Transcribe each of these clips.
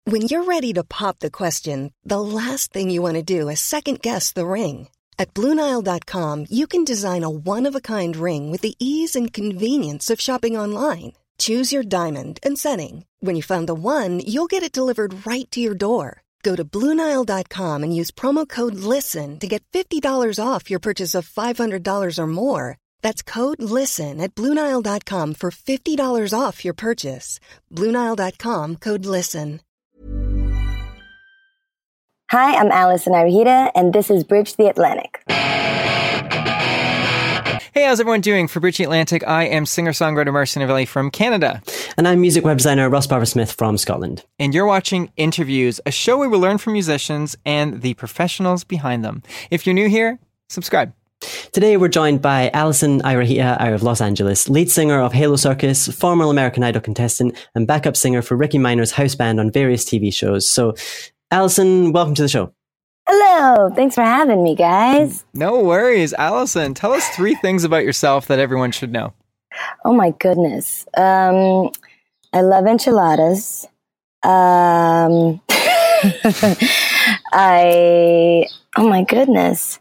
When you're ready to pop the question, the last thing you want to do is second-guess the ring. At BlueNile.com, you can design a one-of-a-kind ring with the ease and convenience of shopping online. Choose your diamond and setting. When you find the one, you'll get it delivered right to your door. Go to BlueNile.com and use promo code LISTEN to get $50 off your purchase of $500 or more. That's code LISTEN at BlueNile.com for $50 off your purchase. BlueNile.com, code LISTEN. Hi, I'm Allison Arihita, and this is Bridge the Atlantic. Hey, how's everyone doing? For Bridge the Atlantic, I am singer-songwriter Marcin Novelli from Canada. And I'm music web designer Ross Barber-Smith from Scotland. And you're watching Interviews, a show where we learn from musicians and the professionals behind them. If you're new here, subscribe. Today we're joined by Allison Arihita out of Los Angeles, lead singer of Halo Circus, former American Idol contestant, and backup singer for Ricky Minor's house band on various TV shows. So, Allison, welcome to the show. Hello, thanks for having me, guys. No worries. Allison, tell us 3 things about yourself that everyone should know. Oh my goodness. I love enchiladas. Oh my goodness.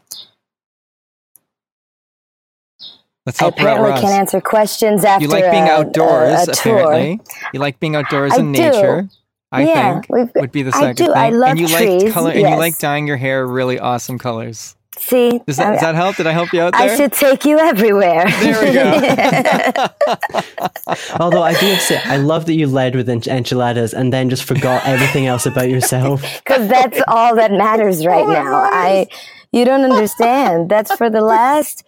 Let's help I apparently Ross. can't answer questions after you like being outdoors, a apparently. You like being outdoors in nature. I think would be the second thing. I love and you trees, like color, yes. and you like dyeing your hair really awesome colors. See, Does that help? Did I help you out there? I should take you everywhere. There we go. Although I do have to say, I love that you led with enchiladas and then just forgot everything else about yourself. Because that's all that matters right now. You don't understand. That's for the last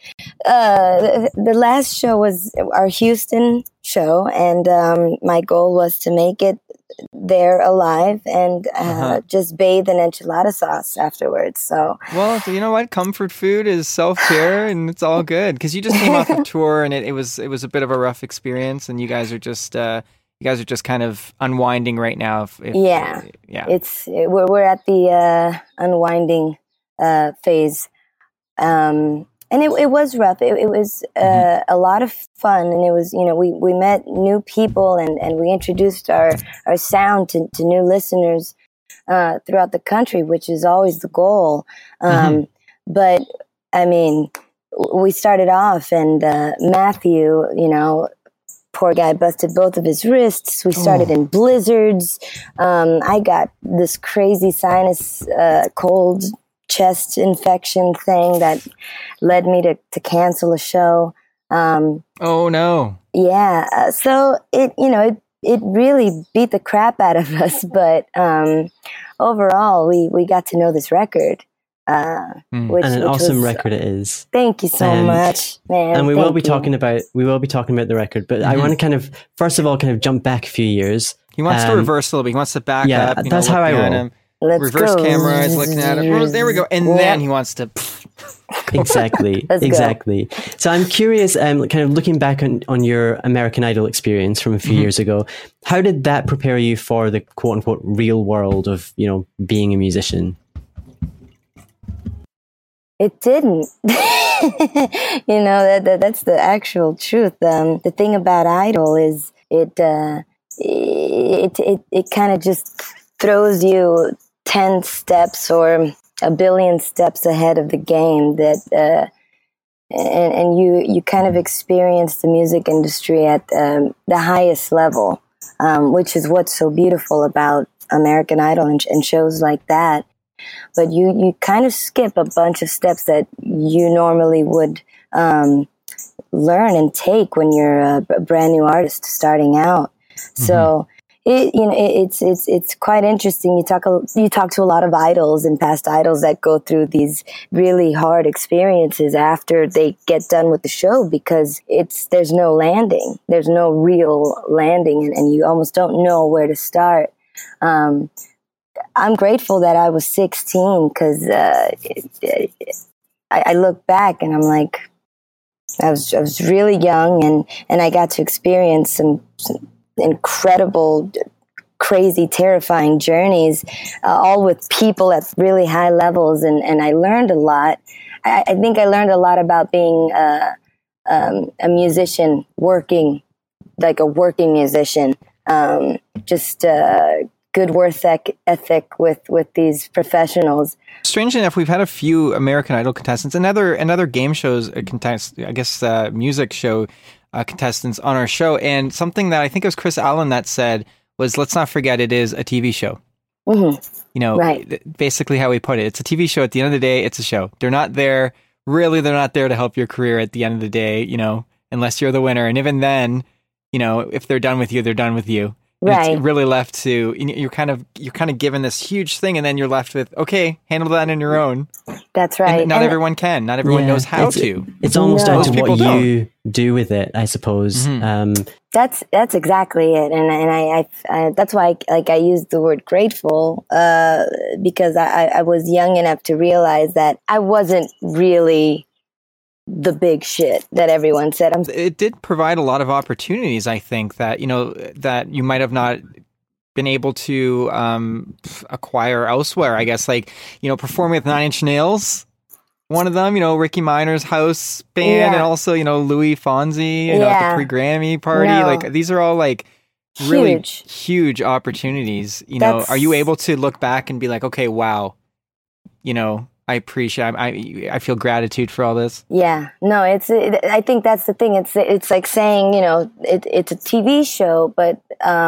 show was our Houston show, and my goal was to make it there alive and just bathe in enchilada sauce afterwards. So, well, you know what? Comfort food is self-care, and it's all good because you just came off a tour, and it was a bit of a rough experience, and you guys are just kind of unwinding right now. Yeah. We're at the unwinding phase. And it was rough. It was a lot of fun, and it was, we met new people and we introduced our sound to new listeners throughout the country, which is always the goal. But I mean, we started off, and Matthew, poor guy busted both of his wrists. We started in blizzards. I got this crazy sinus cold chest infection thing that led me to cancel a show. Oh no. Yeah. So it really beat the crap out of us, but overall we got to know this record. Which awesome record it is. Thank you so much, man. And we will be talking about the record, but I want to kind of first of all jump back a few years. He wants to reverse a little bit. He wants to back up. That's how I roll. Reverse camera is looking at it. There we go. And then he wants to. Exactly. Exactly. So I'm curious, kind of looking back on your American Idol experience from a few years ago, how did that prepare you for the quote unquote real world of, being a musician? It didn't. That's the actual truth. The thing about Idol is it kind of just throws you 10 steps or a billion steps ahead of the game that and you kind of experience the music industry at the highest level, which is what's so beautiful about American Idol and shows like that. But you kind of skip a bunch of steps that you normally would learn and take when you're a brand new artist starting out. So it's quite interesting. You talk to a lot of idols and past idols that go through these really hard experiences after they get done with the show, because there's no landing, there's no real landing, and you almost don't know where to start. I'm grateful that I was 16 because I look back and I'm like, I was really young and I got to experience some incredible, crazy, terrifying journeys, all with people at really high levels. And I learned a lot. I think I learned a lot about being a musician, working like a working musician. Because good work ethic with these professionals. Strangely enough, we've had a few American Idol contestants and other game shows, music show contestants on our show. And something that I think it was Chris Allen that said was, let's not forget it is a TV show. Right. Basically how we put it. It's a TV show. At the end of the day, it's a show. They're not there to help your career at the end of the day, unless you're the winner. And even then, if they're done with you, they're done with you. Right. It's really left to, you're kind of given this huge thing, and then you're left with, okay, handle that on your own. That's right. And not everyone can. Not everyone knows how to. It's almost down to what you do with it, I suppose. Mm-hmm. That's exactly it, and I that's why I used the word grateful because I was young enough to realize that I wasn't really the big shit that everyone said. It did provide a lot of opportunities, I think, that that you might have not been able to acquire elsewhere. I guess, performing with Nine Inch Nails, one of them, Ricky Minor's house band, and also Louis Fonsi, at the pre-Grammy party. These are all really huge opportunities. Are you able to look back and be like, okay, wow, I appreciate. I feel gratitude for all this. Yeah, no, I think that's the thing. It's like saying, it's a TV show, but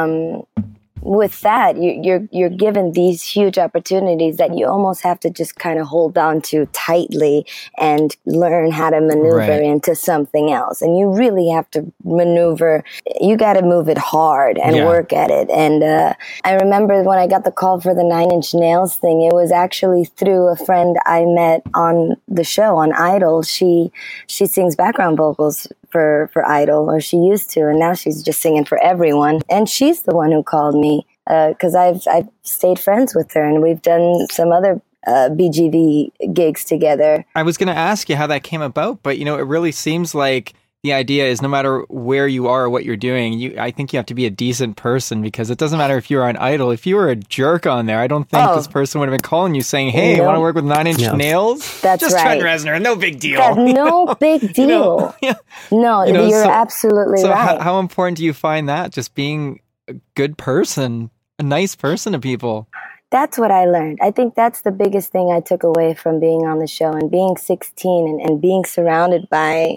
with that, you're given these huge opportunities that you almost have to just kind of hold on to tightly and learn how to maneuver into something else. And you really have to maneuver. You got to move it hard and work at it. And I remember when I got the call for the Nine Inch Nails thing, it was actually through a friend I met on the show on Idol. She sings background vocals for Idol, or she used to, and now she's just singing for everyone. And she's the one who called me because I've stayed friends with her, and we've done some other BGV gigs together. I was going to ask you how that came about, but it really seems like the idea is no matter where you are or what you're doing, I think you have to be a decent person, because it doesn't matter if you're on Idol. If you were a jerk on there, I don't think this person would have been calling you saying, hey, I want to work with Nine Inch Nails? That's just right. Trent Reznor, no big deal. No big deal. No, you're absolutely right. So how important do you find that, just being a good person, a nice person to people? That's what I learned. I think that's the biggest thing I took away from being on the show and being 16 and being surrounded by,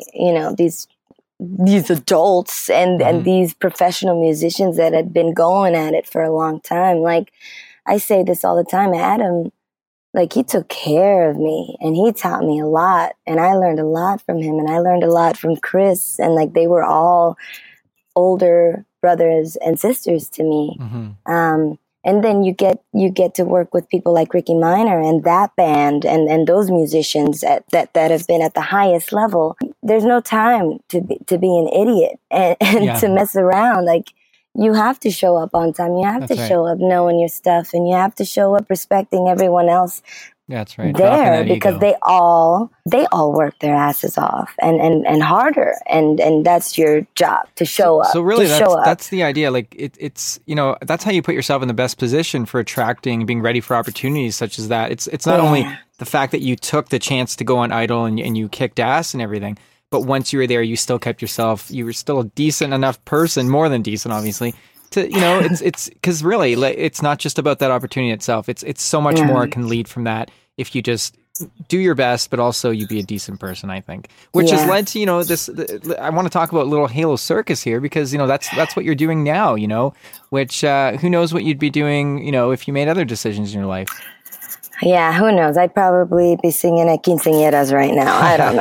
these adults and these professional musicians that had been going at it for a long time. Like, I say this all the time, Adam, he took care of me and he taught me a lot, and I learned a lot from him, and I learned a lot from Chris, and they were all older brothers and sisters to me. Mm-hmm. And then you get to work with people like Ricky Minor and that band and those musicians that have been at the highest level. There's no time to be an idiot and to mess around. You have to show up on time. You have to show up knowing your stuff, and you have to show up respecting everyone else. That's right. There, because they all work their asses off and harder, and that's your job, to show up. So really, that's the idea. It's that's how you put yourself in the best position for attracting, being ready for opportunities such as that. It's not only the fact that you took the chance to go on Idol and you kicked ass and everything, but once you were there, you still kept yourself. You were still a decent enough person, more than decent, obviously. To, it's because really, it's not just about that opportunity itself. It's so much more can lead from that if you just do your best, but also you be a decent person, I think, which has led to, this, I want to talk about Little Halo Circus here, because, that's what you're doing now, which, who knows what you'd be doing, if you made other decisions in your life. Yeah, who knows? I'd probably be singing at quinceañeras right now. I don't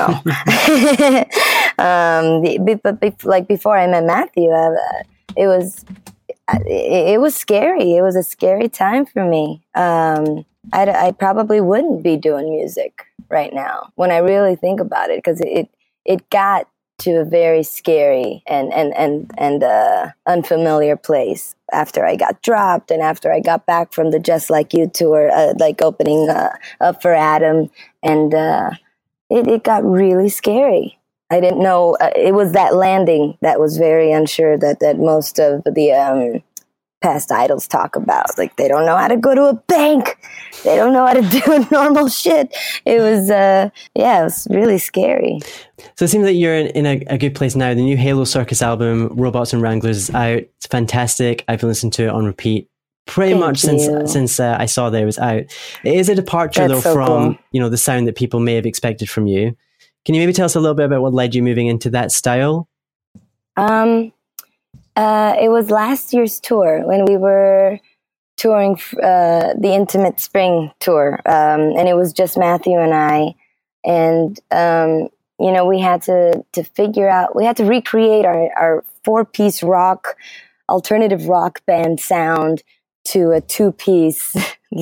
know. But before I met Matthew, it was scary. It was a scary time for me. I probably wouldn't be doing music right now when I really think about it, because it got to a very scary and unfamiliar place after I got dropped and after I got back from the Just Like You tour, opening up for Adam, and it got really scary. I didn't know it was that landing that was very unsure that most of the past idols talk about. They don't know how to go to a bank. They don't know how to do normal shit. It was, it was really scary. So it seems like you're in a good place now. The new Halo Circus album, Robots and Wranglers, is out. It's fantastic. I've been listening to it on repeat pretty much since I saw that it was out. It is a departure though from cool. The sound that people may have expected from you. Can you maybe tell us a little bit about what led you moving into that style? It was last year's tour when we were touring the Intimate Spring tour, and it was just Matthew and I, and we had to figure out, we had to recreate our 4-piece rock, alternative rock band sound to a 2-piece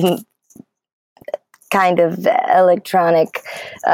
kind of electronic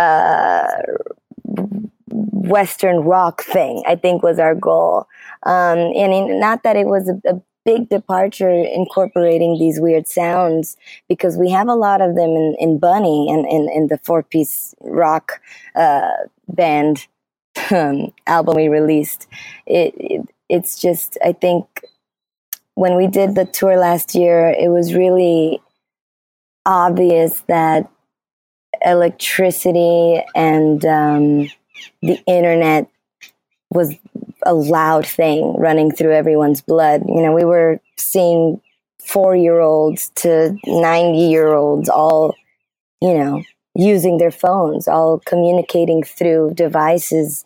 Western rock thing, I think was our goal. And not that it was a big departure incorporating these weird sounds, because we have a lot of them in Bunny and in the 4-piece rock band album we released. It's just, I think when we did the tour last year, it was really obvious that electricity and the internet was a loud thing running through everyone's blood. We were seeing 4-year-olds to 90-year-olds all, using their phones, all communicating through devices.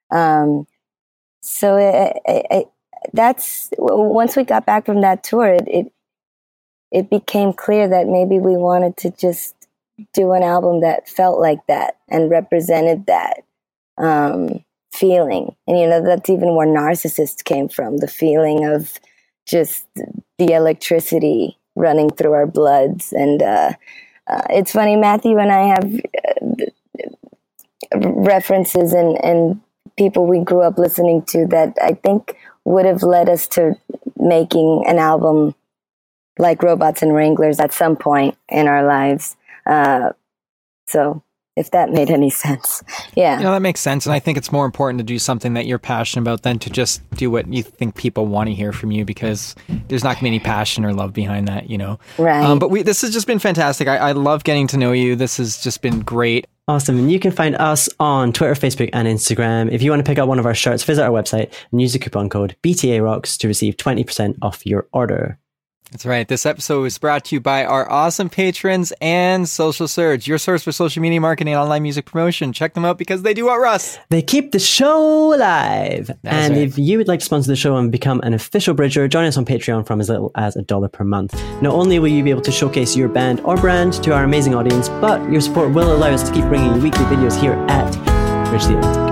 So that's, once we got back from that tour, it became clear that maybe we wanted to just do an album that felt like that and represented that feeling. And that's even where Narcissist came from, the feeling of just the electricity running through our bloods. And it's funny, Matthew and I have references and people we grew up listening to that I think would have led us to making an album like Robots and Wranglers at some point in our lives. So if that made any sense. Yeah. That makes sense. And I think it's more important to do something that you're passionate about than to just do what you think people want to hear from you, because there's not going to be any passion or love behind that, Right. But this has just been fantastic. I love getting to know you. This has just been great. Awesome. And you can find us on Twitter, Facebook, and Instagram. If you want to pick up one of our shirts, visit our website and use the coupon code BTAROCKS to receive 20% off your order. That's right. This episode was brought to you by our awesome patrons and Social Surge, your source for social media marketing and online music promotion. Check them out because they do what, Russ? They keep the show alive. That's right. If you would like to sponsor the show and become an official Bridger, join us on Patreon from as little as $1 per month. Not only will you be able to showcase your band or brand to our amazing audience, but your support will allow us to keep bringing you weekly videos here at Bridge the End.